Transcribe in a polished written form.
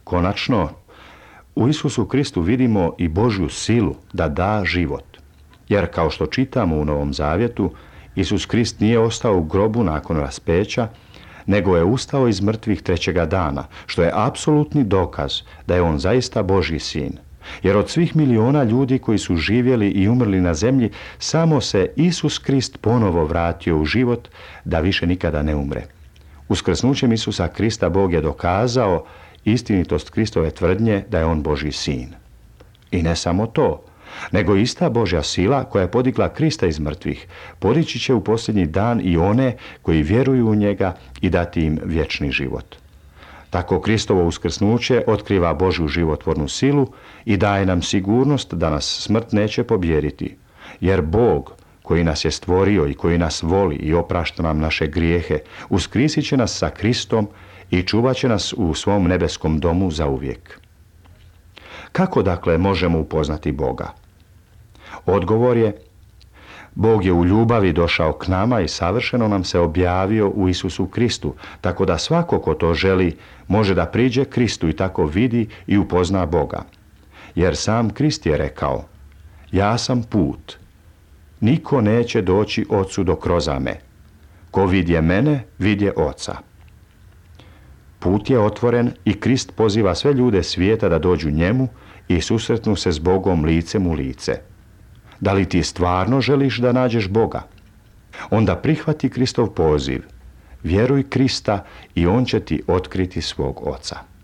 Konačno, u Isusu Kristu vidimo i Božju silu da da život. Jer kao što čitamo u Novom Zavjetu, Isus Krist nije ostao u grobu nakon raspeća, nego je ustao iz mrtvih trećega dana, što je apsolutni dokaz da je on zaista Božji sin. Jer od svih miliona ljudi koji su živjeli i umrli na zemlji, samo se Isus Krist ponovo vratio u život da više nikada ne umre. Uskrsnućem Isusa Krista Bog je dokazao istinitost Kristove tvrdnje da je on Božji sin. I ne samo to, nego ista Božja sila koja je podigla Krista iz mrtvih, podići će u posljednji dan i one koji vjeruju u njega i dati im vječni život. Tako Kristovo uskrsnuće otkriva Božju životvornu silu i daje nam sigurnost da nas smrt neće pobijediti, jer Bog, koji nas je stvorio i koji nas voli i oprašta nam naše grijehe, uskrisit će nas sa Kristom i čuvat će nas u svom nebeskom domu zauvijek. Kako dakle možemo upoznati Boga? Odgovor je: Bog je u ljubavi došao k nama i savršeno nam se objavio u Isusu Kristu, tako da svako ko to želi može da priđe Kristu i tako vidi i upozna Boga. Jer sam Krist je rekao: ja sam put. Niko neće doći Ocu do kroz me. Ko vidje mene, vidje Oca. Put je otvoren i Krist poziva sve ljude svijeta da dođu njemu i susretnu se s Bogom licem u lice. Da li ti stvarno želiš da nađeš Boga? Onda prihvati Kristov poziv, vjeruj Krista i on će ti otkriti svog Oca.